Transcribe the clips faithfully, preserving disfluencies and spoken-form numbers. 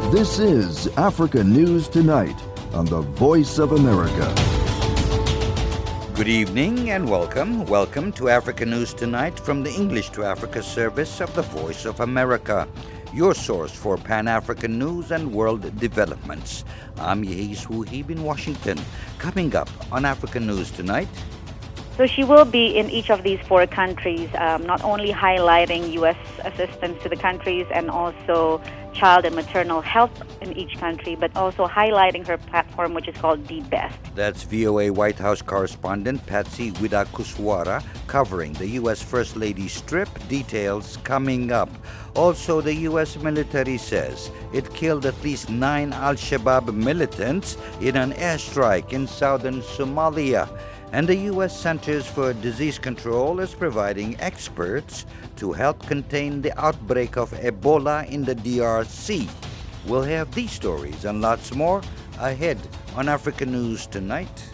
This is Africa News Tonight on the Voice of America. Good evening and welcome. Welcome to Africa News Tonight from the English to Africa service of the Voice of America, your source for Pan-African news and world developments. I'm Yehis Wuhib in Washington. Coming up on Africa News Tonight. So she will be in each of these four countries, um, not only highlighting U S assistance to the countries and also child and maternal health in each country, but also highlighting her platform, which is called Be Best. That's V O A White House correspondent Patsy Widakuswara covering the U S First Lady's trip. Details coming up. Also, the U S military says it killed at least nine Al-Shabaab militants in an airstrike in southern Somalia. And the U S Centers for Disease Control is providing experts to help contain the outbreak of Ebola in the D R C. We'll have these stories and lots more ahead on Africa News Tonight.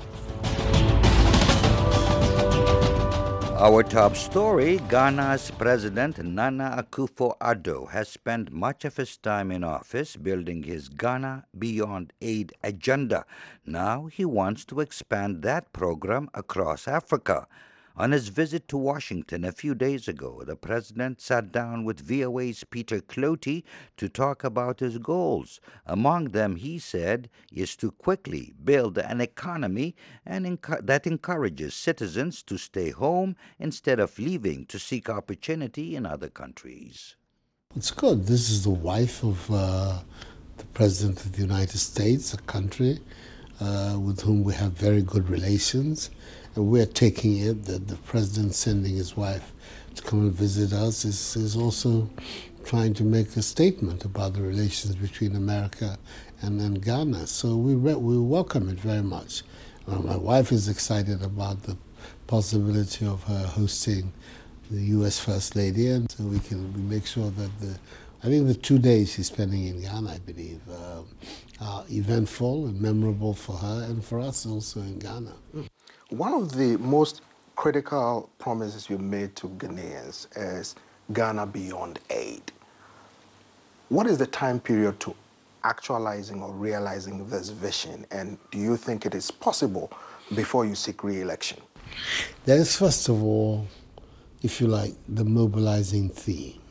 Our top story, Ghana's President Nana Akufo-Addo has spent much of his time in office building his Ghana Beyond Aid agenda. Now he wants to expand that program across Africa. On his visit to Washington a few days ago, the president sat down with V O A's Peter Clotey to talk about his goals. Among them, he said, is to quickly build an economy and encu- that encourages citizens to stay home instead of leaving to seek opportunity in other countries. It's good. This is the wife of uh, the President of the United States, a country uh, with whom we have very good relations. And we're taking it that the president sending his wife to come and visit us is, is also trying to make a statement about the relations between America and, and Ghana. So we re- we welcome it very much. Uh, my wife is excited about the possibility of her hosting the U S First Lady, and so we can we make sure that the I think the two days she's spending in Ghana, I believe, uh, are eventful and memorable for her and for us also in Ghana. One of the most critical promises you made to Ghanaians is Ghana Beyond Aid. What is the time period to actualizing or realizing this vision, and do you think it is possible before you seek re-election? There is, first of all, if you like, the mobilizing theme.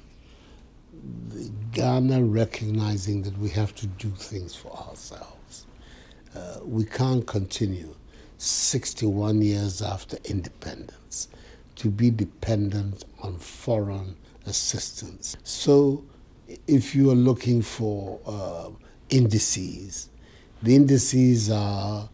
The Ghana recognizing that we have to do things for ourselves. Uh, we can't continue sixty-one years after independence to be dependent on foreign assistance. So if you are looking for uh, indices, the indices are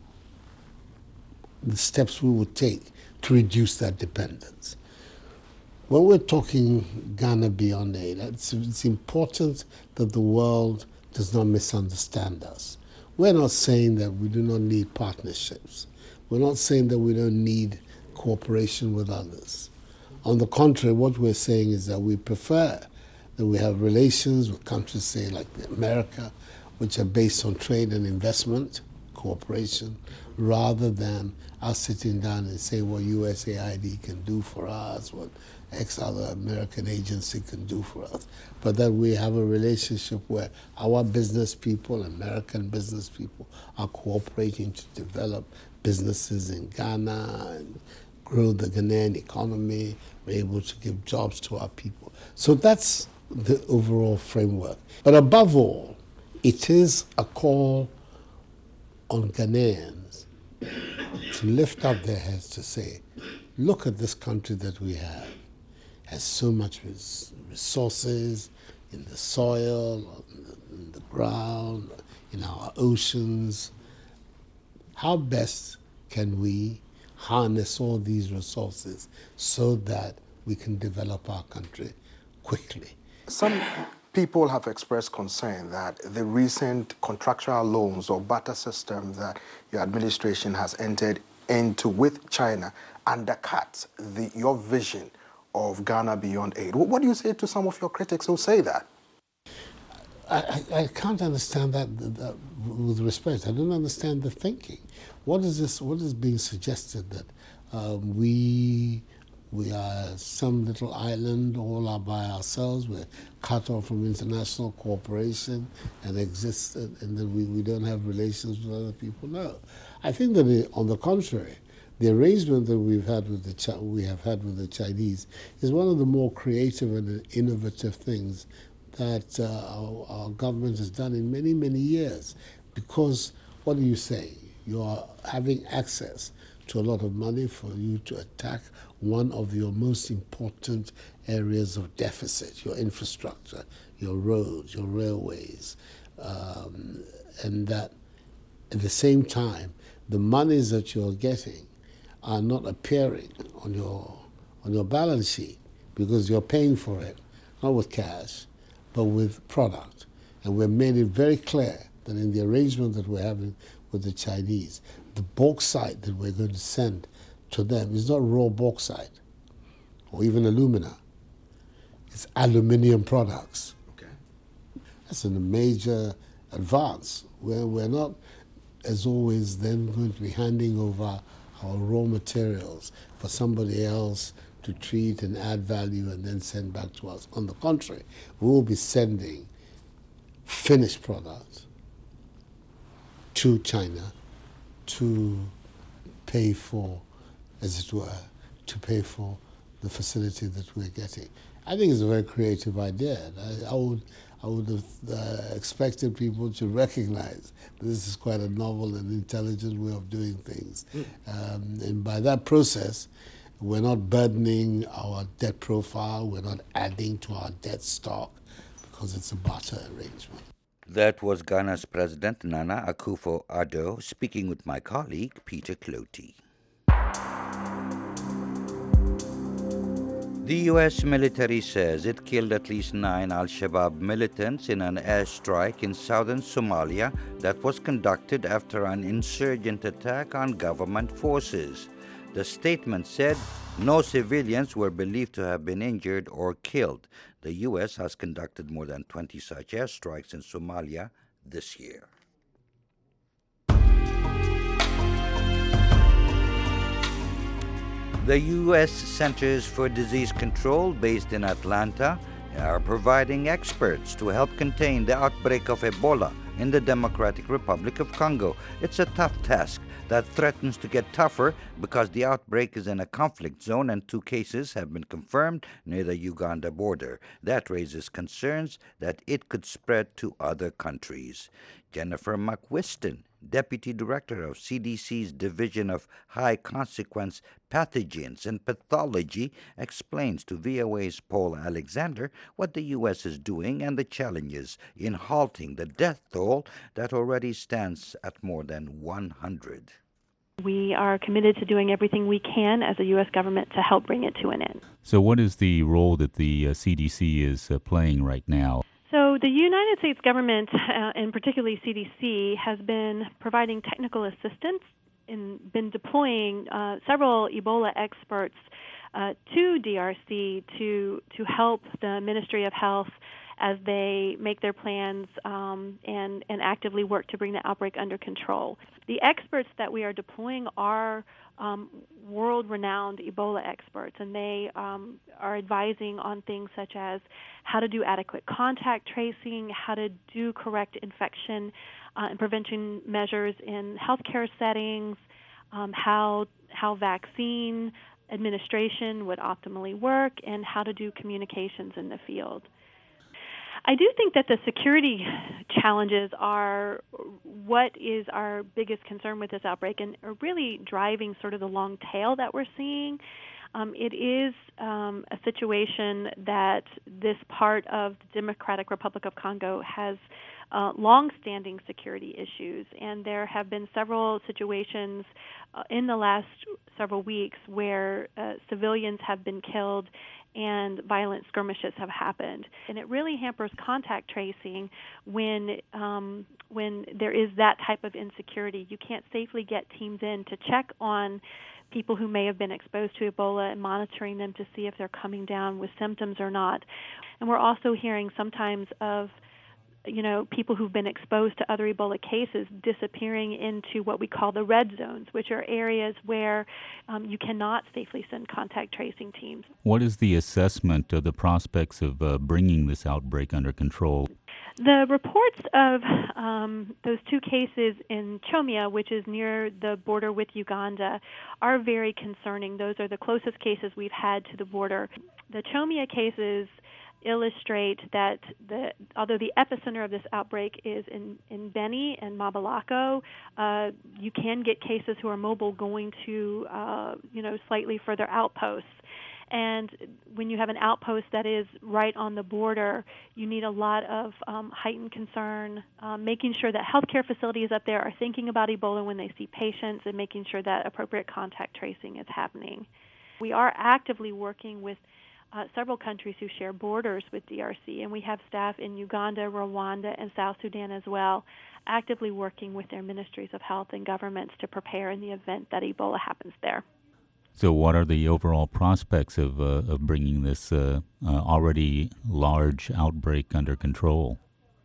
the steps we would take to reduce that dependence. When we're talking Ghana Beyond Aid, it's, it's important that the world does not misunderstand us. We're not saying that we do not need partnerships. We're not saying that we don't need cooperation with others. On the contrary, what we're saying is that we prefer that we have relations with countries, say, like America, which are based on trade and investment, cooperation, rather than us sitting down and say what U S A I D can do for us, what X other American agency can do for us, but that we have a relationship where our business people, American business people, are cooperating to develop businesses in Ghana and grow the Ghanaian economy. We're able to give jobs to our people. So that's the overall framework. But above all, it is a call on Ghanaians to lift up their heads to say, look at this country that we have. It has so much res- resources in the soil, in the, in the ground, in our oceans. How best can we harness all these resources so that we can develop our country quickly? Some people have expressed concern that the recent contractual loans or barter system that your administration has entered into with China undercuts the, your vision of Ghana Beyond Aid. What do you say to some of your critics who say that? I, I, I can't understand that, that with respect. I don't understand the thinking. What is this? What is being suggested that um, we We are some little island all are by ourselves. We're cut off from international cooperation and exist, and that we, we don't have relations with other people. No, I think that it, on the contrary, the arrangement that we've had with the Chi- we have had with the Chinese is one of the more creative and innovative things that uh, our, our government has done in many, many years. Because what do you say? You are having access to a lot of money for you to attack one of your most important areas of deficit, your infrastructure, your roads, your railways, um, and that at the same time, the monies that you're getting are not appearing on your on your balance sheet because you're paying for it, not with cash, but with product. And we've made it very clear that in the arrangement that we're having with the Chinese, the bauxite that we're going to send to them is not raw bauxite or even alumina. It's aluminium products. Okay. That's a major advance. Where we're not, as always, then going to be handing over our raw materials for somebody else to treat and add value and then send back to us. On the contrary, we will be sending finished products to China to pay for, as it were, to pay for the facility that we're getting. I think it's a very creative idea. I, I would, I would have uh, expected people to recognize that this is quite a novel and intelligent way of doing things. Mm. Um, and by that process, we're not burdening our debt profile, we're not adding to our debt stock, because it's a barter arrangement. That was Ghana's President Nana Akufo-Addo speaking with my colleague Peter Clotey. The U S military says it killed at least nine al-Shabaab militants in an airstrike in southern Somalia that was conducted after an insurgent attack on government forces. The statement said no civilians were believed to have been injured or killed. The U S has conducted more than twenty such airstrikes in Somalia this year. The U S Centers for Disease Control, based in Atlanta, are providing experts to help contain the outbreak of Ebola in the Democratic Republic of Congo. It's a tough task that threatens to get tougher because the outbreak is in a conflict zone and two cases have been confirmed near the Uganda border. That raises concerns that it could spread to other countries. Jennifer McWhiston, Deputy Director of C D C's Division of High Consequence Pathogens and Pathology, explains to V O A's Paul Alexander what the U S is doing and the challenges in halting the death toll that already stands at more than one hundred. We are committed to doing everything we can as a U S government to help bring it to an end. So what is the role that the uh, C D C is uh, playing right now? So the United States government, uh, and particularly C D C, has been providing technical assistance and been deploying uh, several Ebola experts uh, to D R C to to help the Ministry of Health as they make their plans um, and, and actively work to bring the outbreak under control. The experts that we are deploying are um, world-renowned Ebola experts, and they um, are advising on things such as how to do adequate contact tracing, how to do correct infection uh, and prevention measures in healthcare settings, um, how how vaccine administration would optimally work, and how to do communications in the field. I do think that the security challenges are what is our biggest concern with this outbreak and are really driving sort of the long tail that we're seeing. Um, it is um, a situation that this part of the Democratic Republic of Congo has uh, long-standing security issues, and there have been several situations uh, in the last several weeks where uh, civilians have been killed and violent skirmishes have happened. And it really hampers contact tracing when um, when there is that type of insecurity. You can't safely get teams in to check on people who may have been exposed to Ebola and monitoring them to see if they're coming down with symptoms or not. And we're also hearing sometimes of you know, people who've been exposed to other Ebola cases disappearing into what we call the red zones, which are areas where um, you cannot safely send contact tracing teams. What is the assessment of the prospects of uh, bringing this outbreak under control? The reports of um, those two cases in Chomia, which is near the border with Uganda, are very concerning. Those are the closest cases we've had to the border. The Chomia cases illustrate that the, although the epicenter of this outbreak is in, in Beni and Mabalako, uh, you can get cases who are mobile going to, uh, you know, slightly further outposts. And when you have an outpost that is right on the border, you need a lot of um, heightened concern, um, making sure that healthcare facilities up there are thinking about Ebola when they see patients and making sure that appropriate contact tracing is happening. We are actively working with uh, several countries who share borders with D R C, and we have staff in Uganda, Rwanda, and South Sudan as well, actively working with their ministries of health and governments to prepare in the event that Ebola happens there. So what are the overall prospects of uh, of bringing this uh, uh, already large outbreak under control?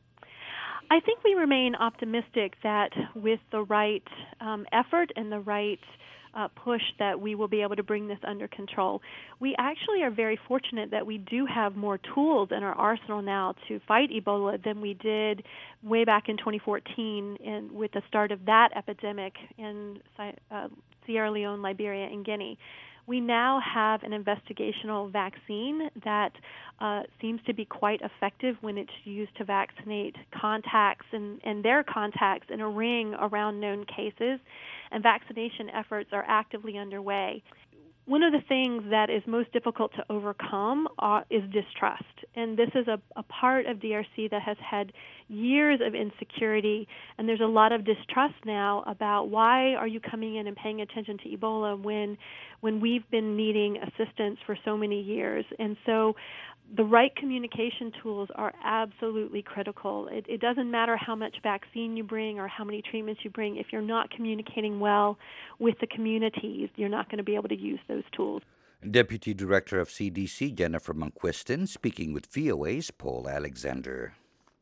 I think we remain optimistic that with the right um, effort and the right uh, push that we will be able to bring this under control. We actually are very fortunate that we do have more tools in our arsenal now to fight Ebola than we did way back in twenty fourteen in, with the start of that epidemic in uh, Sierra Leone, Liberia, and Guinea. We now have an investigational vaccine that uh, seems to be quite effective when it's used to vaccinate contacts and, and their contacts in a ring around known cases, and vaccination efforts are actively underway. One of the things that is most difficult to overcome uh, is distrust, and this is a, a part of D R C that has had years of insecurity, and there's a lot of distrust now about why are you coming in and paying attention to Ebola when when we've been needing assistance for so many years. And so the right communication tools are absolutely critical. It, it doesn't matter how much vaccine you bring or how many treatments you bring. If you're not communicating well with the communities, you're not going to be able to use those tools. Deputy Director of C D C Jennifer Manquiston speaking with V O A's Paul Alexander.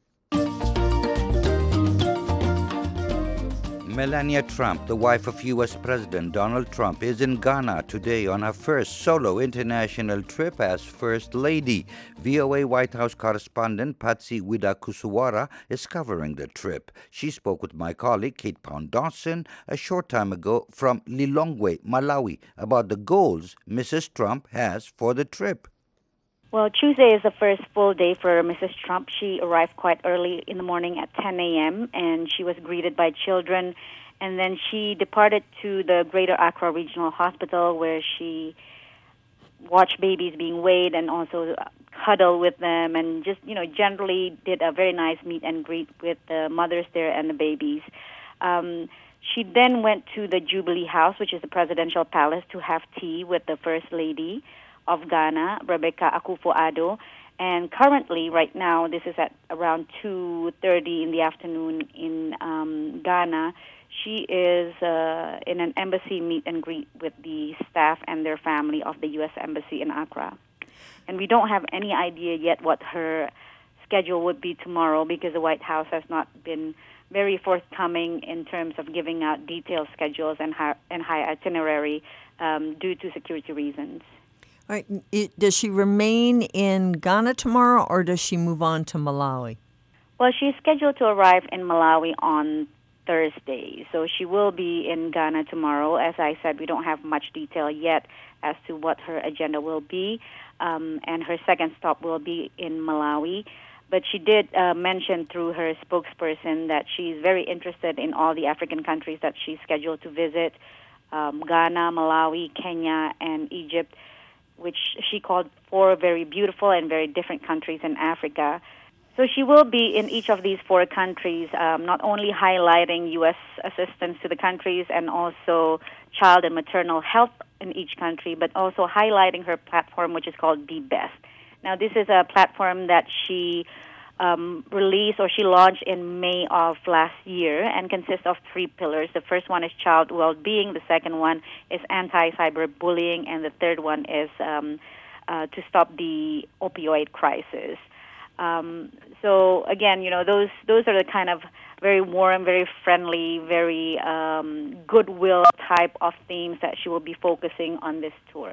Melania Trump, the wife of U S President Donald Trump, is in Ghana today on her first solo international trip as First Lady. V O A White House correspondent Patsy Widakuswara is covering the trip. She spoke with my colleague Kate Pound Dawson a short time ago from Lilongwe, Malawi, about the goals Missus Trump has for the trip. Well, Tuesday is the first full day for Missus Trump. She arrived quite early in the morning at ten a.m., and she was greeted by children. And then she departed to the Greater Accra Regional Hospital, where she watched babies being weighed and also cuddled with them, and just, you know, generally did a very nice meet and greet with the mothers there and the babies. Um, she then went to the Jubilee House, which is the presidential palace, to have tea with the First Lady of Ghana, Rebecca Akufo-Addo, and currently, right now, this is at around two thirty in the afternoon in um, Ghana. She is uh, in an embassy meet and greet with the staff and their family of the U S Embassy in Accra. And we don't have any idea yet what her schedule would be tomorrow, because the White House has not been very forthcoming in terms of giving out detailed schedules and high, and high itinerary um, due to security reasons. All right. It, does she remain in Ghana tomorrow, or does she move on to Malawi? Well, she's scheduled to arrive in Malawi on Thursday, so she will be in Ghana tomorrow. As I said, we don't have much detail yet as to what her agenda will be, um, and her second stop will be in Malawi. But she did uh, mention through her spokesperson that she's very interested in all the African countries that she's scheduled to visit, um, Ghana, Malawi, Kenya, and Egypt, which she called four very beautiful and very different countries in Africa. So she will be in each of these four countries, um, not only highlighting U S assistance to the countries and also child and maternal health in each country, but also highlighting her platform, which is called Be Best. Now, this is a platform that she um, released or she launched in May of last year and consists of three pillars. The first one is child well-being. The second one is anti-cyberbullying. And the third one is um, uh, to stop the opioid crisis. Um, so again, you know, those those are the kind of very warm, very friendly, very um, goodwill type of themes that she will be focusing on this tour.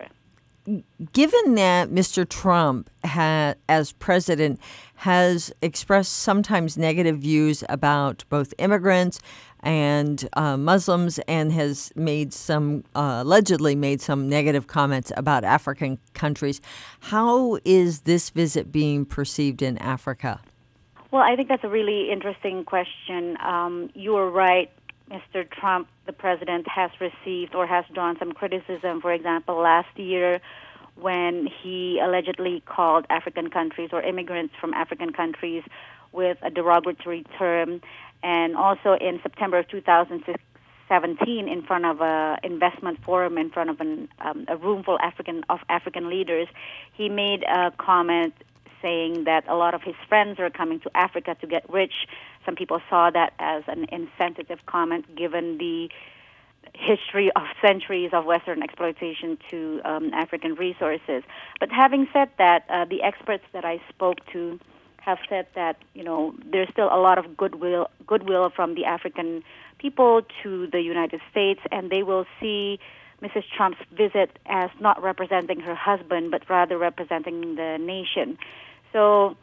Given that Mister Trump, ha- as president, has expressed sometimes negative views about both immigrants and uh, Muslims, and has made some, uh, allegedly made some negative comments about African countries, how is this visit being perceived in Africa? Well, I think that's a really interesting question. Um, you are right. Mister Trump, the president, has received or has drawn some criticism. For example, last year when he allegedly called African countries or immigrants from African countries with a derogatory term, and also in September of two thousand seventeen in front of a investment forum, in front of an, um, a room full African, of African leaders, he made a comment saying that a lot of his friends are coming to Africa to get rich. Some people saw that as an insensitive comment given the history of centuries of Western exploitation to um, African resources. But having said that, uh, the experts that I spoke to have said that, you know, there's still a lot of goodwill goodwill from the African people to the United States, and they will see Missus Trump's visit as not representing her husband, but rather representing the nation. So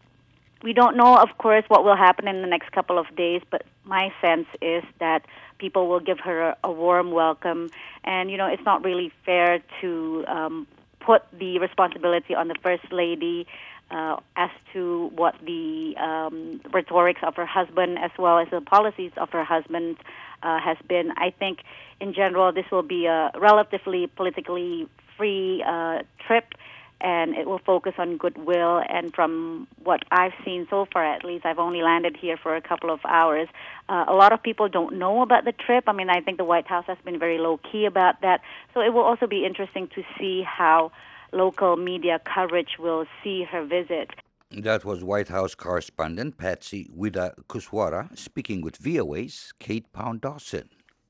we don't know, of course, what will happen in the next couple of days, but my sense is that people will give her a, a warm welcome. And, you know, it's not really fair to um, put the responsibility on the First Lady uh, as to what the um, rhetorics of her husband as well as the policies of her husband uh, has been. I think, in general, this will be a relatively politically free uh, trip, and it will focus on goodwill. And from what I've seen so far, at least, I've only landed here for a couple of hours, uh, a lot of people don't know about the trip. I mean, I think the White House has been very low-key about that. So it will also be interesting to see how local media coverage will see her visit. That was White House correspondent Patsy Widakuswara speaking with V O A's Kate Pound-Dawson.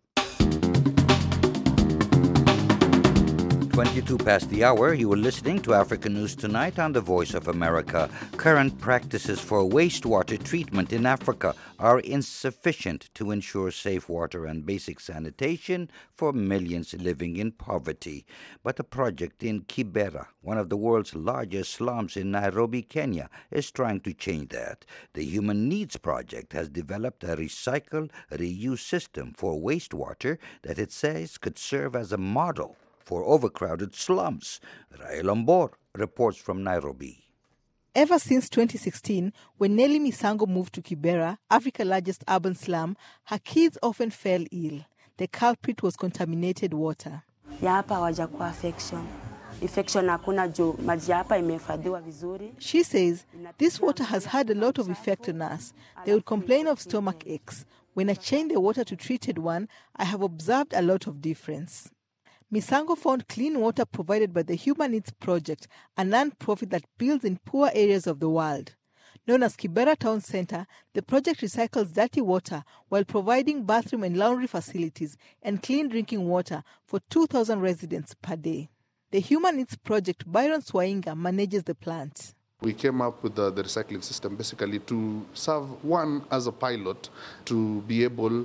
twenty-two past the hour, you were listening to Africa News Tonight on the Voice of America. Current practices for wastewater treatment in Africa are insufficient to ensure safe water and basic sanitation for millions living in poverty. But a project in Kibera, one of the world's largest slums in Nairobi, Kenya, is trying to change that. The Human Needs Project has developed a recycle, reuse system for wastewater that it says could serve as a model for overcrowded slums. Rael Ambor reports from Nairobi. Ever since twenty sixteen, when Nelly Misango moved to Kibera, Africa's largest urban slum, her kids often fell ill. The culprit was contaminated water. Ya hapa hawajakuwa affection. Infection hakuna juu maji hapa imehifadhiwa vizuri. She says, this water has had a lot of effect on us. They would complain of stomach aches. When I changed the water to treated one, I have observed a lot of difference. Misango found clean water provided by the Human Needs Project, a non-profit that builds in poor areas of the world. Known as Kibera Town Center, the project recycles dirty water while providing bathroom and laundry facilities and clean drinking water for two thousand residents per day. The Human Needs Project, Byron Swainga, manages the plant. We came up with the, the recycling system basically to serve one as a pilot to be able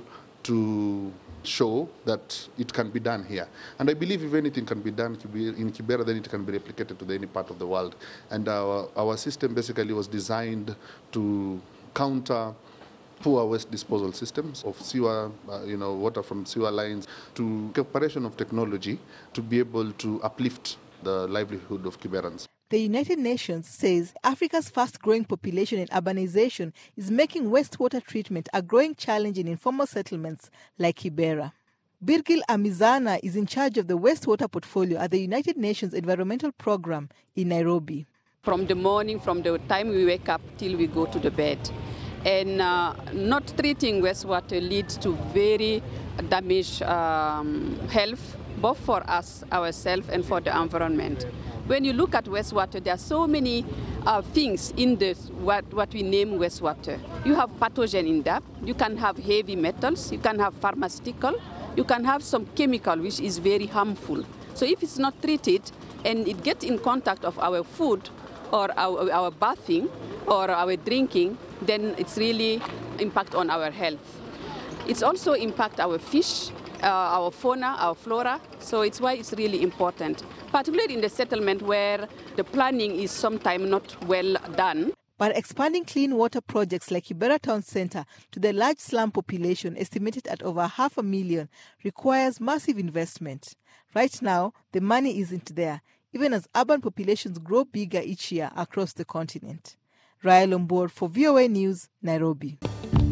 to show that it can be done here. And I believe if anything can be done in Kibera, then it can be replicated to any part of the world. And our, our system basically was designed to counter poor waste disposal systems of sewer, uh, you know, water from sewer lines, to cooperation of technology to be able to uplift the livelihood of Kiberans. The United Nations says Africa's fast-growing population and urbanization is making wastewater treatment a growing challenge in informal settlements like Kibera. Birgil Amizana is in charge of the wastewater portfolio at the United Nations Environmental Program in Nairobi. From the morning, from the time we wake up till we go to the bed. And uh, not treating wastewater leads to very damaged um, health, both for us, ourselves, and for the environment. When you look at wastewater, there are so many uh, things in this, what, what we name wastewater. You have pathogen in that. You can have heavy metals. You can have pharmaceutical. You can have some chemical, which is very harmful. So if it's not treated and it gets in contact of our food, or our, our bathing or our drinking, then it's really impact on our health. It's also impact our fish, uh, our fauna, our flora. So it's why it's really important, particularly in the settlement where the planning is sometimes not well done. But expanding clean water projects like Kibera Town Center to the large slum population estimated at over half a million requires massive investment. Right now, the money isn't there, even as urban populations grow bigger each year across the continent. Raya Lombor for V O A News, Nairobi.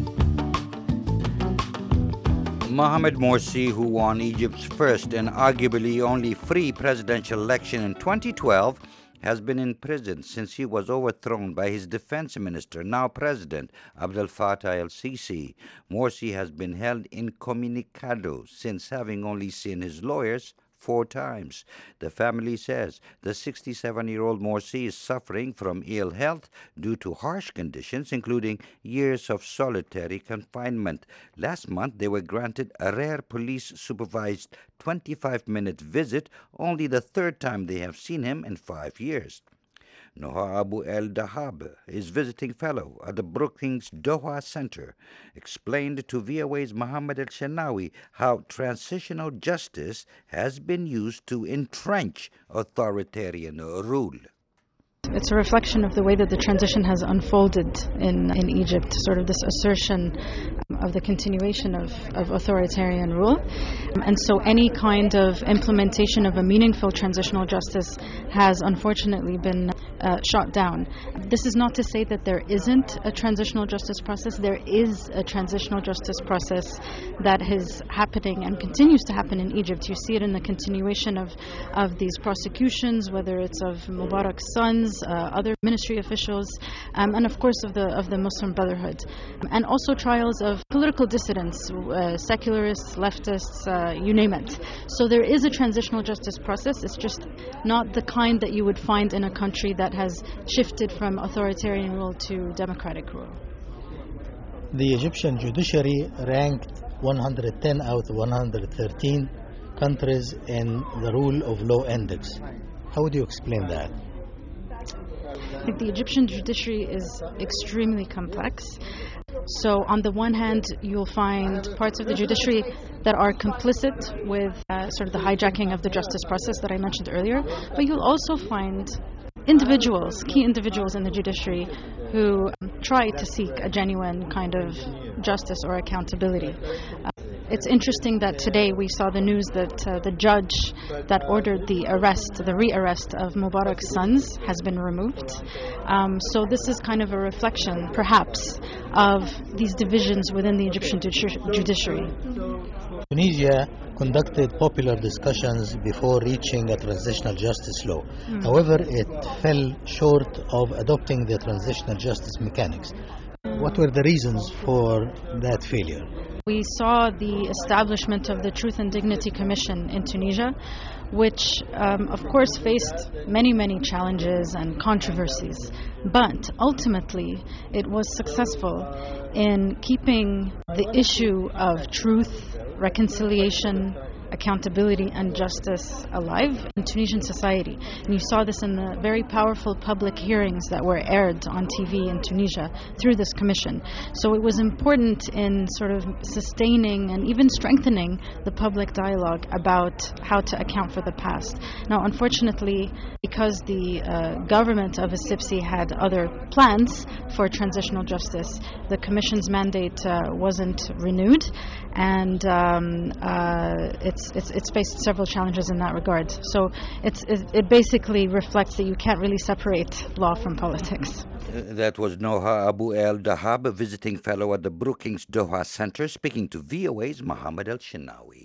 Mohamed Morsi, who won Egypt's first and arguably only free presidential election in twenty twelve, has been in prison since he was overthrown by his defense minister, now President Abdel Fattah el-Sisi. Morsi has been held incommunicado since, having only seen his lawyers four times. The family says the sixty-seven-year-old Morsi is suffering from ill health due to harsh conditions, including years of solitary confinement. Last month, they were granted a rare police-supervised twenty-five minute visit, only the third time they have seen him in five years. Noha Abu El Dahab is visiting fellow at the Brookings Doha Center, explained to V O A's Mohammed El Shenawi how transitional justice has been used to entrench authoritarian rule. It's a reflection of the way that the transition has unfolded in, in Egypt, sort of this assertion of the continuation of, of authoritarian rule. And so any kind of implementation of a meaningful transitional justice has unfortunately been uh, shot down. This is not to say that there isn't a transitional justice process. There is a transitional justice process that is happening and continues to happen in Egypt. You see it in the continuation of, of these prosecutions, whether it's of Mubarak's sons, Uh, other ministry officials, um, and of course of the of the Muslim Brotherhood, um, and also trials of political dissidents, uh, secularists, leftists, uh, you name it. So there is a transitional justice process. It's just not the kind that you would find in a country that has shifted from authoritarian rule to democratic rule. The Egyptian judiciary ranked one hundred ten out of one hundred thirteen countries in the rule of law index. How would you explain that? I think the Egyptian judiciary is extremely complex. So on the one hand, you'll find parts of the judiciary that are complicit with uh, sort of the hijacking of the justice process that I mentioned earlier, but you'll also find individuals, key individuals in the judiciary who um, try to seek a genuine kind of justice or accountability. Uh, It's interesting that today we saw the news that uh, the judge that ordered the arrest, the re-arrest of Mubarak's sons has been removed. Um, so this is kind of a reflection, perhaps, of these divisions within the Egyptian judiciary. Tunisia conducted popular discussions before reaching a transitional justice law. Mm. However, it fell short of adopting the transitional justice mechanics. What were the reasons for that failure? We saw the establishment of the Truth and Dignity Commission in Tunisia, which um, of course faced many, many challenges and controversies. But ultimately, it was successful in keeping the issue of truth, reconciliation, accountability and justice alive in Tunisian society. And you saw this in the very powerful public hearings that were aired on T V in Tunisia through this commission. So it was important in sort of sustaining and even strengthening the public dialogue about how to account for the past. Now, unfortunately, because the uh, government of Essebsi had other plans for transitional justice, the commission's mandate uh, wasn't renewed, and um, uh, it's, it's it's faced several challenges in that regard. So it's it, it basically reflects that you can't really separate law from politics. That was Noha Abu El Dahab, a visiting fellow at the Brookings Doha Center, speaking to V O A's Mohammed El Shenawi.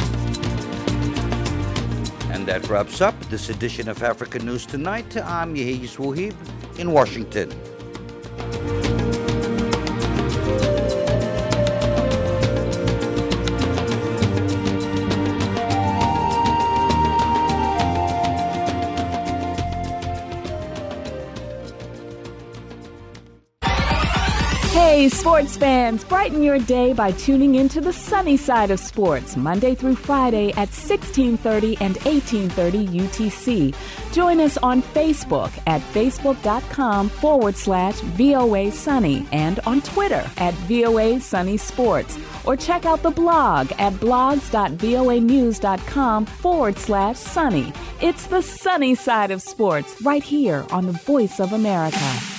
And that wraps up this edition of Africa News Tonight. I'm Yehis Wuhib in Washington. Hey, sports fans, brighten your day by tuning into the sunny side of sports, Monday through Friday at sixteen thirty and eighteen thirty U T C. Join us on Facebook at facebook.com forward slash VOA Sunny and on Twitter at VOA Sunny Sports. Or check out the blog at blogs.voanews.com forward slash sunny. It's the sunny side of sports right here on the Voice of America.